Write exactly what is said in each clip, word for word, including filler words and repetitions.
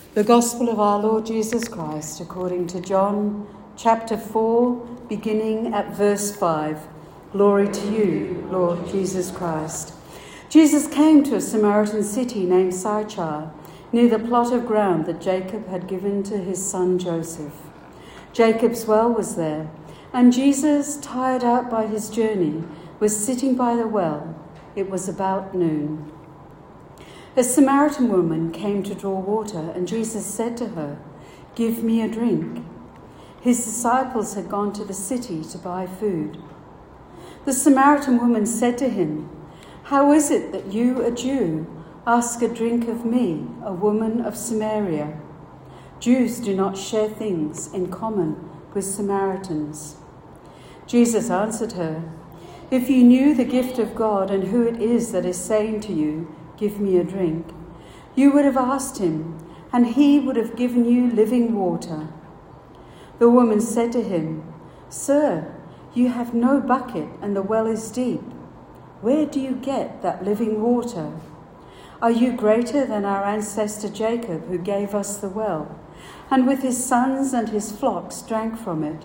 The Gospel of our Lord Jesus Christ according to John chapter four, beginning at verse five. Glory to you, Lord Jesus Christ. Jesus came to a Samaritan city named Sychar, near the plot of ground that Jacob had given to his son Joseph. Jacob's well was there, and Jesus, tired out by his journey, was sitting by the well. It was about noon. A Samaritan woman came to draw water, and Jesus said to her, "Give me a drink." His disciples had gone to the city to buy food. The Samaritan woman said to him, "How is it that you, a Jew, ask a drink of me, a woman of Samaria?" Jews do not share things in common with Samaritans. Jesus answered her, "If you knew the gift of God and who it is that is saying to you, 'Give me a drink,' you would have asked him, and he would have given you living water." The woman said to him, "Sir, you have no bucket and the well is deep. Where do you get that living water? Are you greater than our ancestor Jacob, who gave us the well, and with his sons and his flocks drank from it?"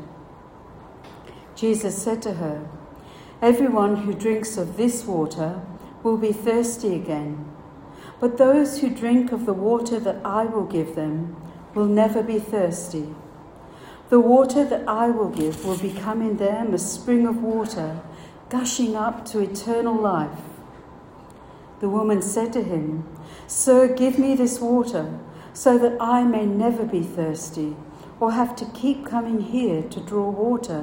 Jesus said to her, "Everyone who drinks of this water will be thirsty again, but those who drink of the water that I will give them will never be thirsty. The water that I will give will become in them a spring of water, gushing up to eternal life." The woman said to him, "Sir, give me this water, so that I may never be thirsty or have to keep coming here to draw water."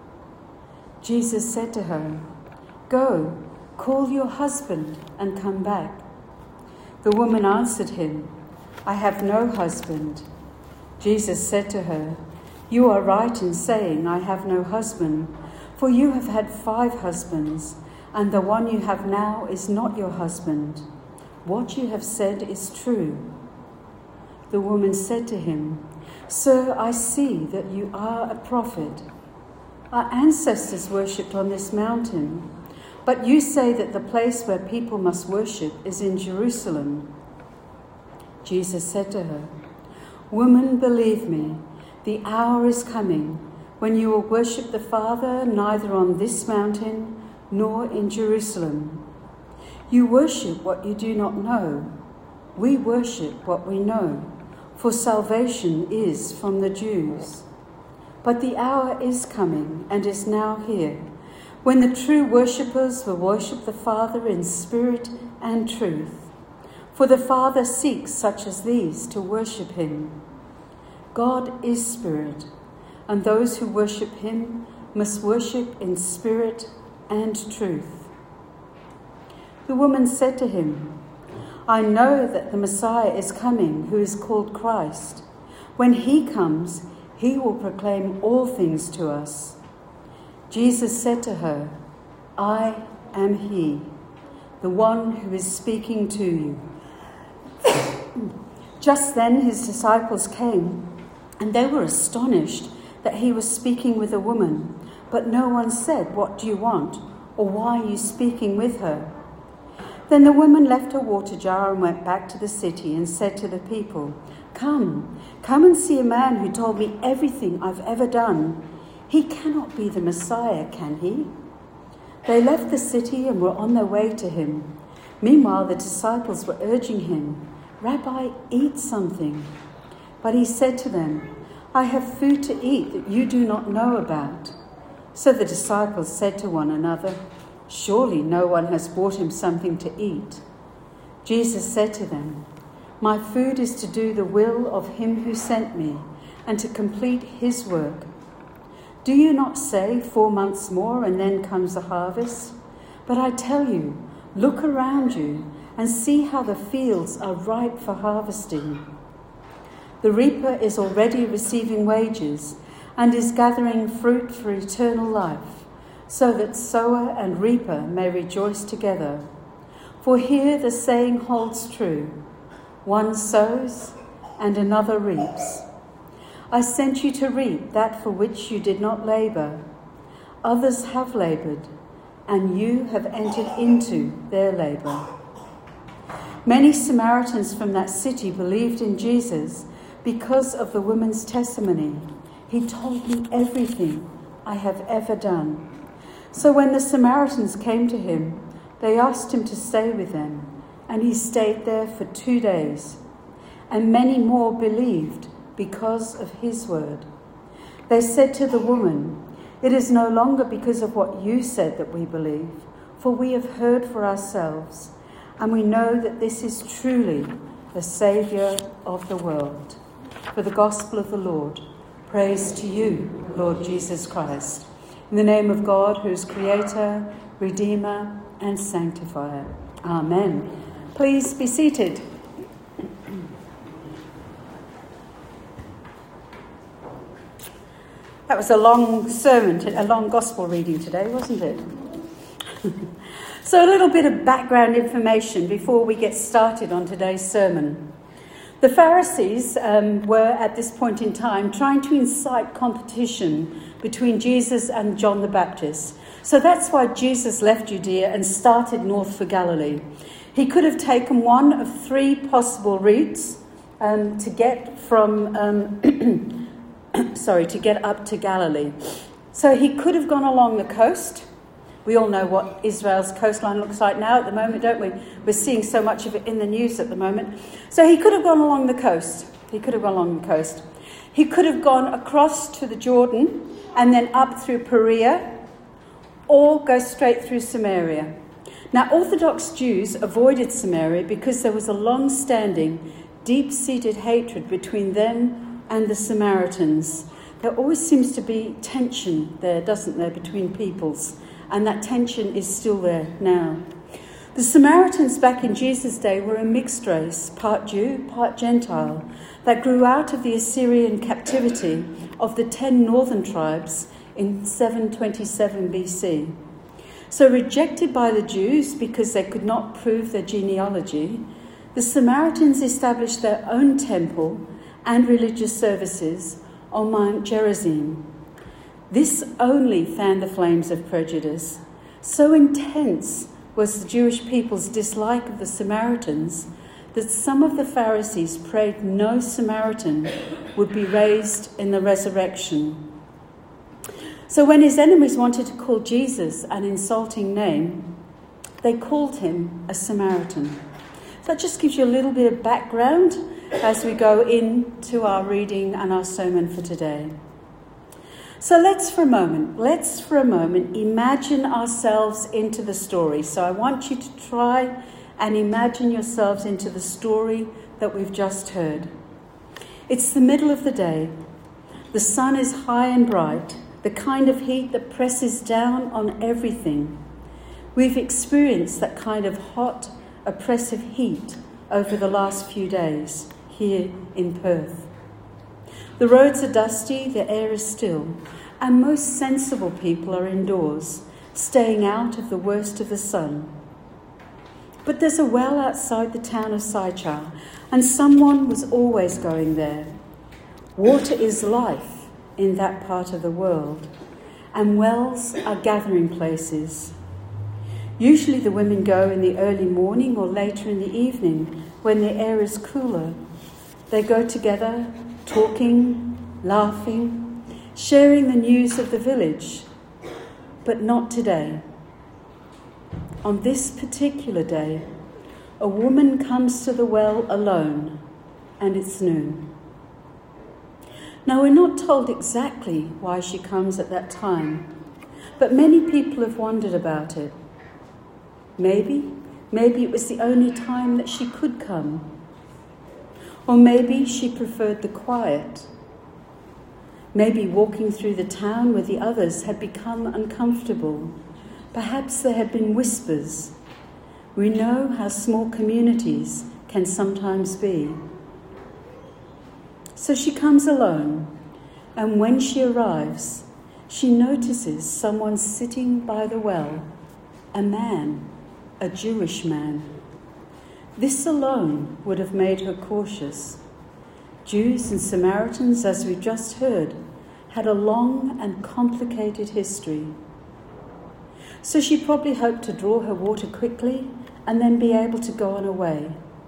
Jesus said to her, "Go, call your husband and come back." The woman answered him, "I have no husband." Jesus said to her, "You are right in saying, 'I have no husband,' for you have had five husbands, and the one you have now is not your husband. What you have said is true." The woman said to him, "Sir, I see that you are a prophet. Our ancestors worshipped on this mountain, but you say that the place where people must worship is in Jerusalem." Jesus said to her, "Woman, believe me, the hour is coming when you will worship the Father neither on this mountain nor in Jerusalem. You worship what you do not know. We worship what we know, for salvation is from the Jews. But the hour is coming and is now here, when the true worshippers will worship the Father in spirit and truth. For the Father seeks such as these to worship him. God is spirit, and those who worship him must worship in spirit and truth." The woman said to him, "I know that the Messiah is coming, who is called Christ. When he comes, he will proclaim all things to us." Jesus said to her, "I am he, the one who is speaking to you." Just then his disciples came, and they were astonished that he was speaking with a woman, but no one said, "What do you want?" or "Why are you speaking with her?" Then the woman left her water jar and went back to the city and said to the people, Come, come and see a man who told me everything I've ever done. He cannot be the Messiah, can he?" They left the city and were on their way to him. Meanwhile, the disciples were urging him, "Rabbi, eat something." But he said to them, "I have food to eat that you do not know about." So the disciples said to one another, "Surely no one has brought him something to eat." Jesus said to them, "My food is to do the will of him who sent me and to complete his work. Do you not say, 'Four months more and then comes the harvest'? But I tell you, look around you and see how the fields are ripe for harvesting. The reaper is already receiving wages and is gathering fruit for eternal life, so that sower and reaper may rejoice together. For here the saying holds true, one sows and another reaps. I sent you to reap that for which you did not labour. Others have laboured, and you have entered into their labour." Many Samaritans from that city believed in Jesus because of the woman's testimony. He told me everything I have ever done. So when the Samaritans came to him, they asked him to stay with them, and he stayed there for two days. And many more believed because of his word. They said to the woman, "It is no longer because of what you said that we believe, for we have heard for ourselves, and we know that this is truly the Saviour of the world." For the gospel of the Lord. Praise to you, Lord Jesus Christ. In the name of God, who is Creator, Redeemer, and Sanctifier. Amen. Please be seated. That was a long sermon, a long gospel reading today, wasn't it? So a little bit of background information before we get started on today's sermon. The Pharisees um, were, at this point in time, trying to incite competition between Jesus and John the Baptist. So that's why Jesus left Judea and started north for Galilee. He could have taken one of three possible routes um, to get from, um, sorry, to get up to Galilee. So he could have gone along the coast. We all know what Israel's coastline looks like now at the moment, don't we? We're seeing so much of it in the news at the moment. So he could have gone along the coast. He could have gone along the coast. He could have gone across to the Jordan and then up through Perea, or go straight through Samaria. Now, Orthodox Jews avoided Samaria because there was a long-standing, deep-seated hatred between them and the Samaritans. There always seems to be tension there, doesn't there, between peoples. And that tension is still there now. The Samaritans back in Jesus' day were a mixed race, part Jew, part Gentile, that grew out of the Assyrian captivity of the ten northern tribes in seven twenty-seven B C. So rejected by the Jews because they could not prove their genealogy, the Samaritans established their own temple and religious services on Mount Gerizim. This only fanned the flames of prejudice. So intense was the Jewish people's dislike of the Samaritans that some of the Pharisees prayed no Samaritan would be raised in the resurrection. So when his enemies wanted to call Jesus an insulting name, they called him a Samaritan. So that just gives you a little bit of background as we go into our reading and our sermon for today. So let's for a moment, let's for a moment imagine ourselves into the story. So I want you to try and imagine yourselves into the story that we've just heard. It's the middle of the day. The sun is high and bright, the kind of heat that presses down on everything. We've experienced that kind of hot, oppressive heat over the last few days here in Perth. The roads are dusty, the air is still, and most sensible people are indoors, staying out of the worst of the sun. But there's a well outside the town of Saichar, and someone was always going there. Water is life in that part of the world, and wells are gathering places. Usually the women go in the early morning or later in the evening when the air is cooler. They go together, talking, laughing, sharing the news of the village. But not today. On this particular day, a woman comes to the well alone, and it's noon. Now, we're not told exactly why she comes at that time, but many people have wondered about it. Maybe, maybe it was the only time that she could come. Or maybe she preferred the quiet. Maybe walking through the town with the others had become uncomfortable. Perhaps there had been whispers. We know how small communities can sometimes be. So she comes alone, and when she arrives, she notices someone sitting by the well, a man, a Jewish man. This alone would have made her cautious. Jews and Samaritans, as we've just heard, had a long and complicated history. So she probably hoped to draw her water quickly and then be able to go on her way.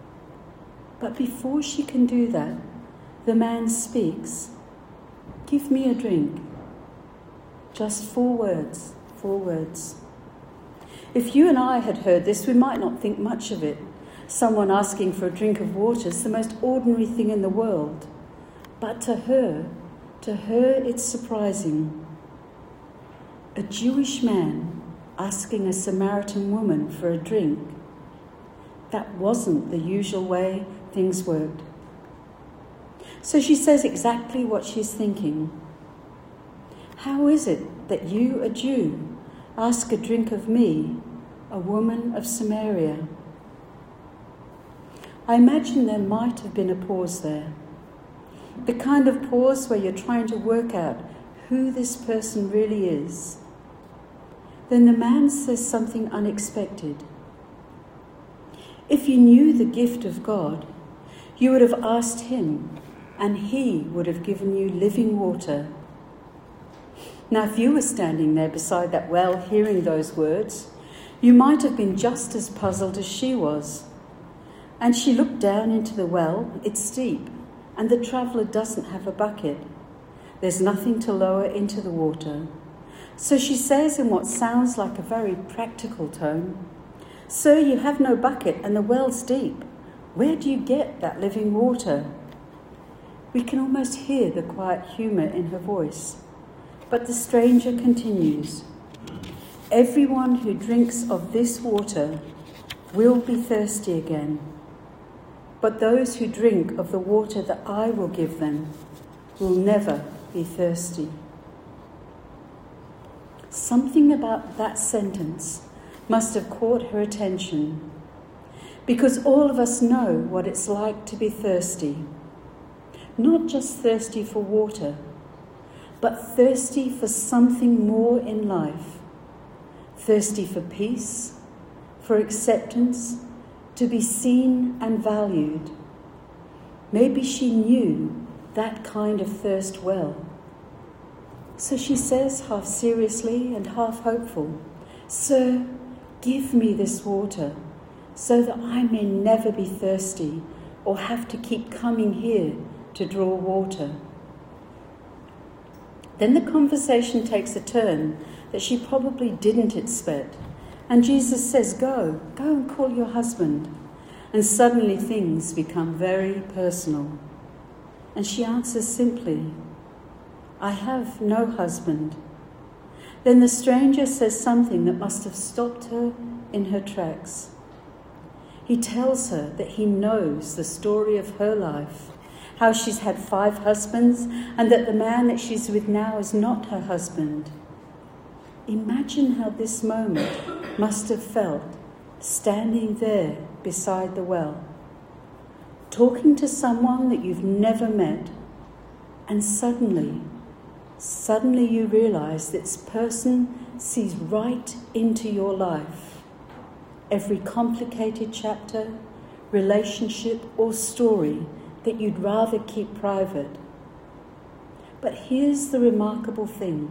But before she can do that, the man speaks. Give me a drink. Just four words, four words. If you and I had heard this, we might not think much of it. Someone asking for a drink of water is the most ordinary thing in the world. But to her, to her it's surprising. A Jewish man asking a Samaritan woman for a drink. That wasn't the usual way things worked. So she says exactly what she's thinking. How is it that you, a Jew, ask a drink of me, a woman of Samaria? I imagine there might have been a pause there. The kind of pause where you're trying to work out who this person really is. Then the man says something unexpected. If you knew the gift of God, you would have asked him, and he would have given you living water. Now, if you were standing there beside that well hearing those words, you might have been just as puzzled as she was. And she looked down into the well. It's deep, and the traveller doesn't have a bucket. There's nothing to lower into the water. So she says in what sounds like a very practical tone, "Sir, you have no bucket and the well's deep. Where do you get that living water?" We can almost hear the quiet humour in her voice. But the stranger continues, "Everyone who drinks of this water will be thirsty again. But those who drink of the water that I will give them will never be thirsty." Something about that sentence must have caught her attention, because all of us know what it's like to be thirsty. Not just thirsty for water, but thirsty for something more in life. Thirsty for peace, for acceptance, to be seen and valued. Maybe she knew that kind of thirst well. So she says, half seriously and half hopeful, "Sir, give me this water so that I may never be thirsty or have to keep coming here to draw water." Then the conversation takes a turn that she probably didn't expect. And Jesus says, "Go, go and call your husband." And suddenly things become very personal. And she answers simply, "I have no husband." Then the stranger says something that must have stopped her in her tracks. He tells her that he knows the story of her life, how she's had five husbands, and that the man that she's with now is not her husband. Imagine how this moment must have felt, standing there beside the well, talking to someone that you've never met, and suddenly, suddenly you realise this person sees right into your life. Every complicated chapter, relationship or story that you'd rather keep private. But here's the remarkable thing.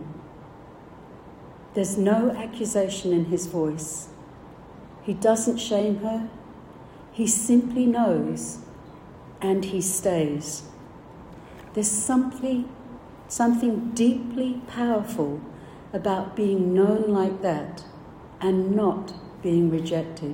There's no accusation in his voice. He doesn't shame her. He simply knows, and he stays. There's something, something deeply powerful about being known like that and not being rejected.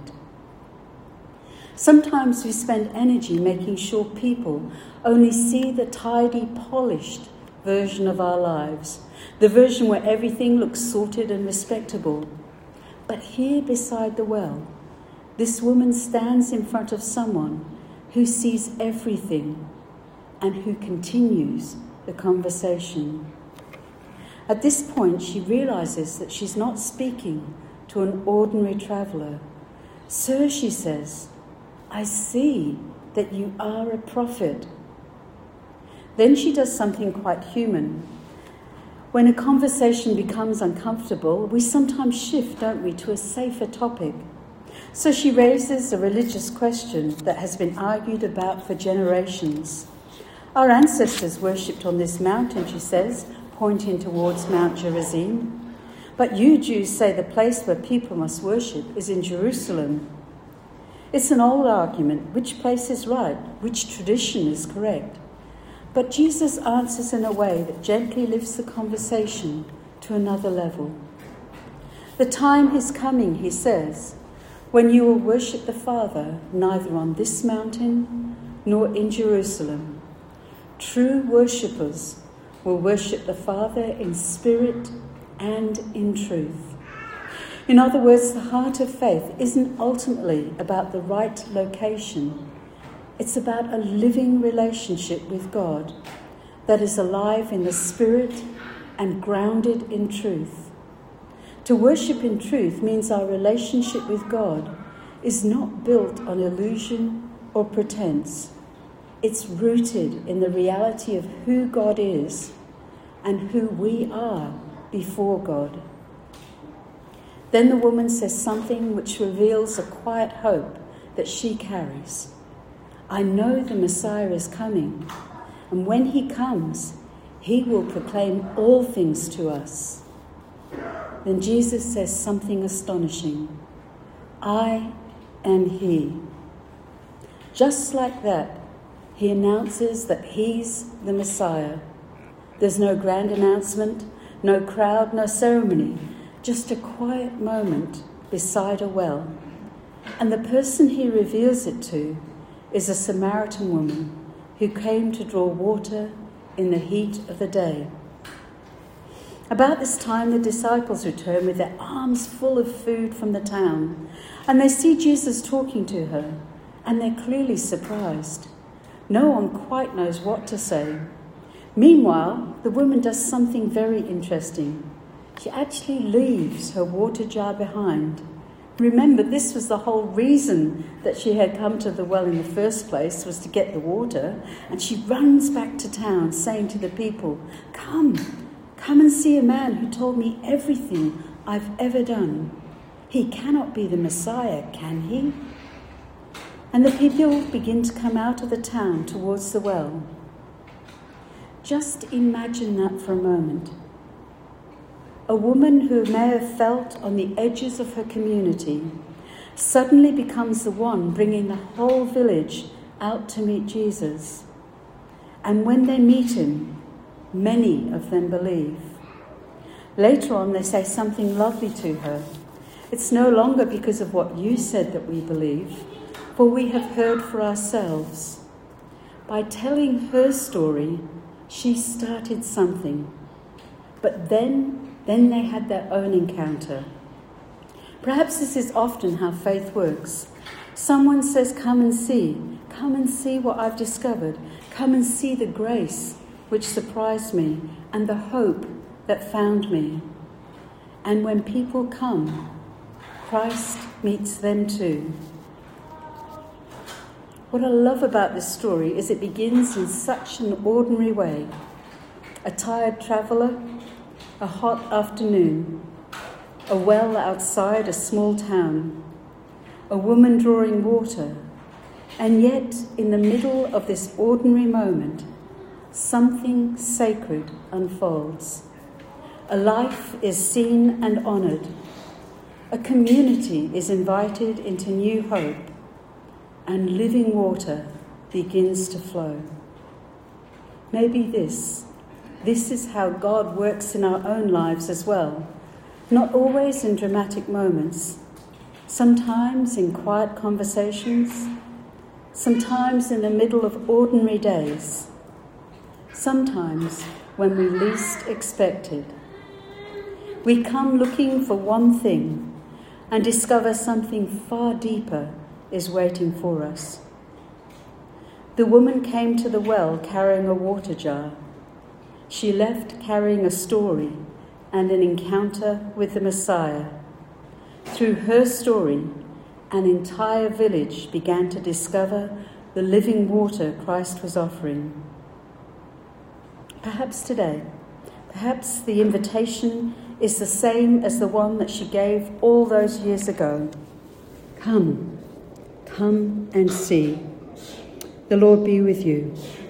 Sometimes we spend energy making sure people only see the tidy, polished version of our lives, the version where everything looks sorted and respectable. But here beside the well, this woman stands in front of someone who sees everything and who continues the conversation. At this point, she realizes that she's not speaking to an ordinary traveller. "Sir," she says, "I see that you are a prophet." Then she does something quite human. When a conversation becomes uncomfortable, we sometimes shift, don't we, to a safer topic. So she raises a religious question that has been argued about for generations. "Our ancestors worshipped on this mountain," she says, pointing towards Mount Gerizim. "But you Jews say the place where people must worship is in Jerusalem." It's an old argument, which place is right, which tradition is correct. But Jesus answers in a way that gently lifts the conversation to another level. The time is coming, he says, when you will worship the Father neither on this mountain nor in Jerusalem. True worshippers will worship the Father in spirit and in truth. In other words, the heart of faith isn't ultimately about the right location. It's about a living relationship with God that is alive in the Spirit and grounded in truth. To worship in truth means our relationship with God is not built on illusion or pretense. It's rooted in the reality of who God is and who we are before God. Then the woman says something which reveals a quiet hope that she carries. I know the Messiah is coming, and when he comes, he will proclaim all things to us. Then Jesus says something astonishing. I am he. Just like that, he announces that he's the Messiah. There's no grand announcement, no crowd, no ceremony, just a quiet moment beside a well. And the person he reveals it to is a Samaritan woman who came to draw water in the heat of the day. About this time, the disciples return with their arms full of food from the town, and they see Jesus talking to her, and they're clearly surprised. No one quite knows what to say. Meanwhile, the woman does something very interesting. She actually leaves her water jar behind. Remember, this was the whole reason that she had come to the well in the first place, was to get the water. And she runs back to town saying to the people, Come, come and see a man who told me everything I've ever done. He cannot be the Messiah, can he? And the people begin to come out of the town towards the well. Just imagine that for a moment. A woman who may have felt on the edges of her community suddenly becomes the one bringing the whole village out to meet Jesus. And when they meet him, many of them believe. Later on, they say something lovely to her. It's no longer because of what you said that we believe, for we have heard for ourselves. By telling her story, she started something. But then Then they had their own encounter. Perhaps this is often how faith works. Someone says, come and see. Come and see what I've discovered. Come and see the grace which surprised me and the hope that found me. And when people come, Christ meets them too. What I love about this story is it begins in such an ordinary way. A tired traveller, a hot afternoon, a well outside a small town, a woman drawing water, and yet in the middle of this ordinary moment, something sacred unfolds. A life is seen and honoured. A community is invited into new hope, and living water begins to flow. Maybe this This is how God works in our own lives as well, not always in dramatic moments, sometimes in quiet conversations, sometimes in the middle of ordinary days, sometimes when we least expect it. We come looking for one thing and discover something far deeper is waiting for us. The woman came to the well carrying a water jar. She left carrying a story and an encounter with the Messiah. Through her story, an entire village began to discover the living water Christ was offering. Perhaps today, perhaps the invitation is the same as the one that she gave all those years ago. Come, come and see. The Lord be with you.